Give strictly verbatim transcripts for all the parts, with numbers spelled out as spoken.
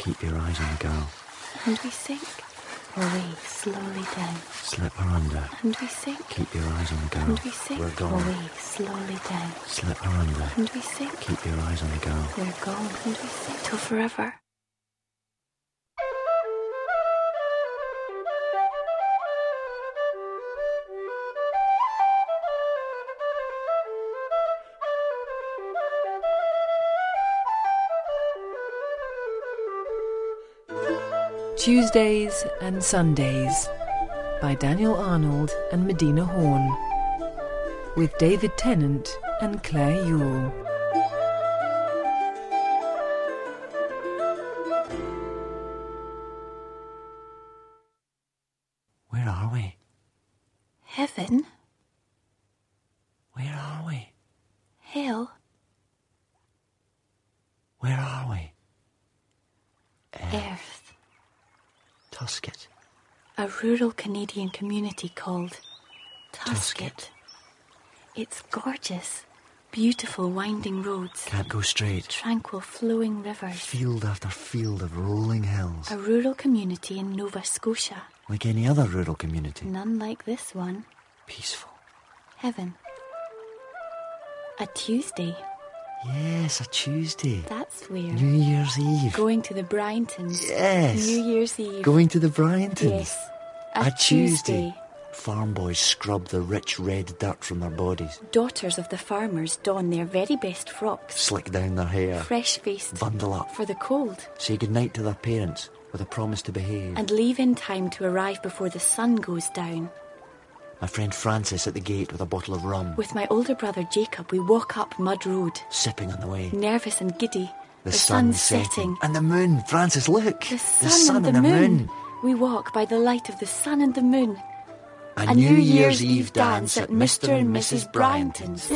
Keep your eyes on the girl. And we sink away slowly down. Slip her under. And we sink. Keep your eyes on the girl. And we sink We're gone. away slowly down. Slip her under. And we sink. Keep your eyes on the girl. We're gone. And we sink till forever. Tuesdays and Sundays by Daniel Arnold and Medina Horn, with David Tennant and Claire Yule. Where are we? Heaven? Where are we? Hell? Where are we? Earth. Tusket. A rural Canadian community called Tusket. Tusket. It's gorgeous. Beautiful winding roads. Can't go straight. Tranquil flowing rivers. Field after field of rolling hills. A rural community in Nova Scotia. Like any other rural community. None like this one. Peaceful. Heaven. A Tuesday. Yes, a Tuesday. That's weird. New Year's Eve. Going to the Bryantons. Yes. New Year's Eve. Going to the Bryantons. Yes. A, A Tuesday. Tuesday. Farm boys scrub the rich red dirt from their bodies. Daughters of the farmers don their very best frocks. Slick down their hair. Fresh-faced. Bundle up. For the cold. Say goodnight to their parents with a promise to behave. And leave in time to arrive before the sun goes down. My friend Francis at the gate with a bottle of rum. With my older brother Jacob, we walk up Mud Road. Sipping on the way. Nervous and giddy. The, the sun's sun's setting. setting. And the moon. Francis, look. The sun, and the, moon. We walk by the light of the sun and the moon. A, A New Year's Eve dance at Mister and Missus Bryantons.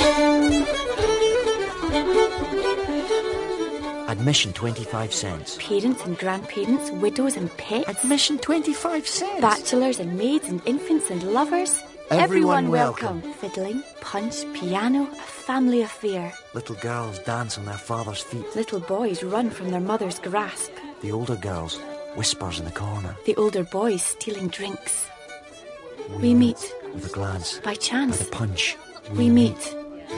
Admission twenty-five cents. Parents and grandparents, widows and pets. Admission twenty-five cents. Bachelors and maids and infants and lovers. Everyone welcome. welcome. Fiddling, punch, piano, a family affair. Little girls dance on their father's feet. Little boys run from their mother's grasp. The older girls, whispers in the corner. The older boys stealing drinks. We meet. With a glance. By By chance. the punch. We meet.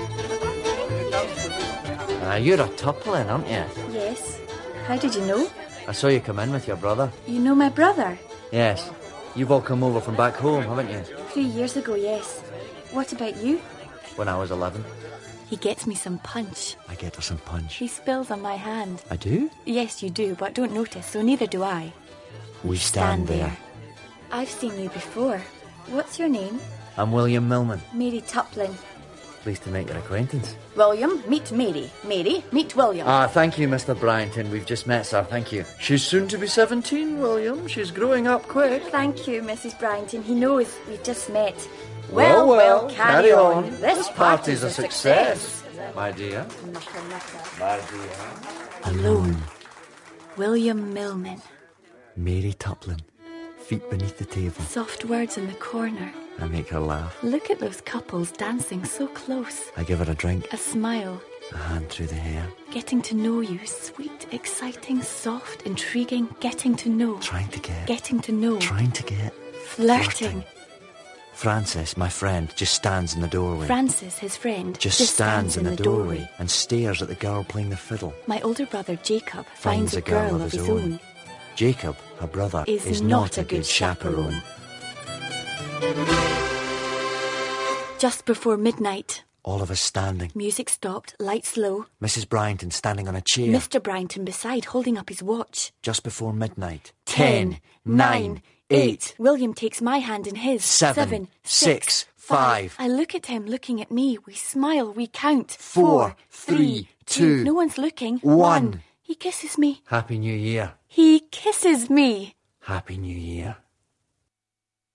Ah, you're a tuppling, aren't you? Yes. How did you know? I saw you come in with your brother. You know my brother? Yes. You've all come over from back home, haven't you? Three years ago, yes. What about you? When I was eleven. He gets me some punch. I get her some punch. He spills on my hand. I do? Yes, you do, but don't notice, so neither do I. We stand, there. I've seen you before. What's your name? I'm William Millman. Mary Tuplin. Pleased to make your acquaintance. William, meet Mary. Mary, meet William. Ah, thank you, Mister Bryantton. We've just met, sir. Thank you. She's soon to be seventeen, William. She's growing up quick. Thank you, Missus Bryantton. He knows we've just met. Well, well, carry on. This party's a success. My dear. My dear. Alone. William Millman. Mary Tuplin. Feet beneath the table. Soft words in the corner. I make her laugh. Look at those couples dancing so close. I give her a drink. A smile. A hand through the hair. Getting to know you. Sweet, exciting, soft, intriguing. Getting to know. Trying to get. Getting to know. Trying to get. Flirting. Francis, my friend, just stands in the doorway. Francis, his friend, just, stands, in the, doorway, and stares at the girl playing the fiddle. My older brother Jacob finds, a girl, of his own. Jacob, her brother, Is, is not a good chaperone. Just before midnight. All of us standing. Music stopped, lights low. Missus Bryantton standing on a chair. Mister Bryantton beside, holding up his watch. Just before midnight. Ten, nine, eight. William takes my hand in his. Seven, Seven six, six, five. I look at him, looking at me. We smile, we count. Four, three, two. No one's looking. One. He kisses me. Happy New Year. He kisses me. Happy New Year.